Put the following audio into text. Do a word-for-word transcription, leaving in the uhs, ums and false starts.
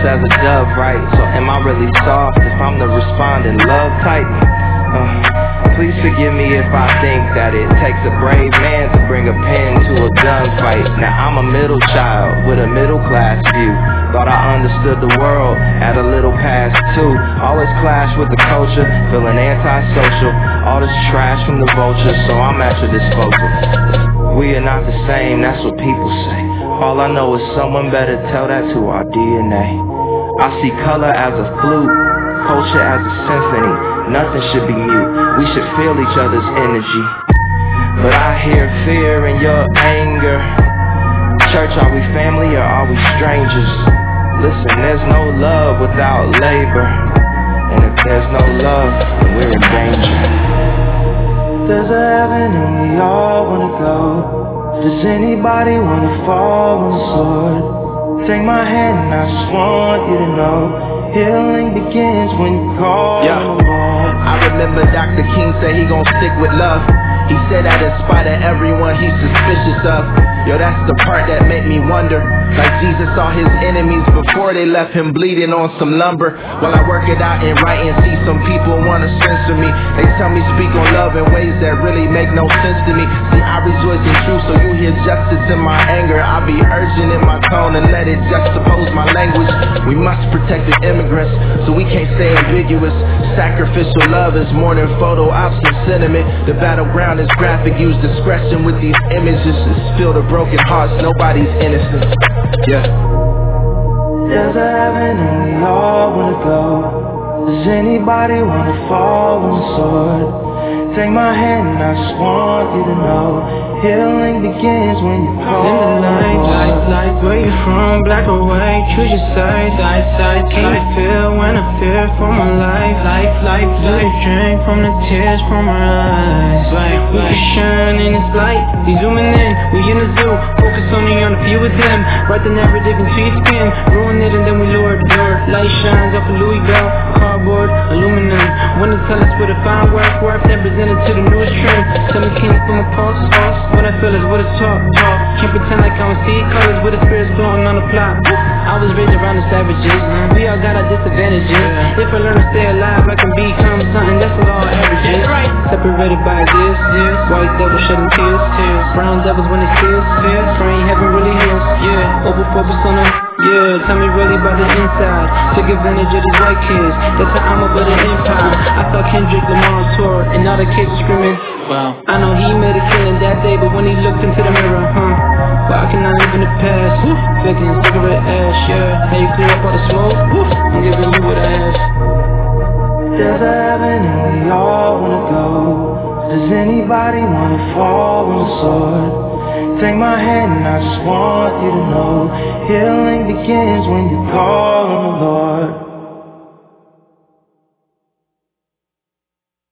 as a dove, right? So am I really soft if I'm the responding love type? Uh, please forgive me if I think that it takes a brave man to bring a pen to a gunfight. Now I'm a middle child with a middle class view. Thought I understood the world at a little past two. All this clash with the culture, feeling antisocial. All this trash from the vultures, so I'm at your disposal. We are not the same, that's what people say. All I know is someone better tell that to our D N A. I see color as a flute, culture as a symphony. Nothing should be mute, we should feel each other's energy. But I hear fear in your anger. Church, are we family or are we strangers? Listen, there's no love without labor. And if there's no love, then we're in danger. There's a heaven and we all wanna go. Does anybody wanna fall on the sword? Take my hand and I just want you to know healing begins when you call yeah. on the Lord. I remember Doctor King said he gon' stick with love. He said that in spite of everyone he's suspicious of. Yo, that's the part that made me wonder. Like Jesus saw his enemies before they left him bleeding on some lumber. While I work it out and write and see some people wanna censor me. They tell me speak on love in ways that really make no sense to me. See, I rejoice in truth, so you hear justice in my anger. I be urgent in my tone and let it juxtapose my language. We must protect the immigrants, so we can't stay ambiguous. Sacrificial love is more than photo ops and sentiment. The battleground is graphic, use discretion with these images. It's filled with broken hearts, nobody's innocent. Yeah. There's a heaven and we all wanna go. Does anybody wanna fall on the sword? Take my hand and I just want you to know healing begins when you call. In the night, light, light, where you from? Black or white, choose your side, side, side. Can you feel when I fear for my life? Life, life, life. Drink from the tears from my eyes. Right, we can shine in this light. We zooming in, we in the zoo. Focus only on a few of them. Write the narrative into your skin. Ruin it and then we lure it, lure it. Light shines off a Louis Bell, cardboard, aluminum. When they tell us where to find work, work that presented to the newest trend. Tell me king from a pulse, pulse. What I feel is what it's talk, talk. Can't pretend like I don't see colors with the spirits blowing on the plot. I was raised around the savages. We all got our disadvantages. If I learn to stay alive, I can become something that's a law of averages. Separated by this, this. White devils shedding tears, tears. Brown devils when they tears, tears. Praying heaven really heals, yeah. Over focus on them, yeah. Tell me really about the inside. Take advantage of these white kids. That's how I'm about the empire. I saw Kendrick Lamar on tour, and all the kids screaming. Wow. I know he made a killing that day, but when he looked into the mirror, huh? Why can I live in the past? Flicking cigarette ash, yeah. How you clear up all the smoke? I'm giving you what I asked. There's a heaven and we all wanna go. Does anybody wanna fall on the sword? Take my hand and I just want you to know healing begins when you call on the Lord.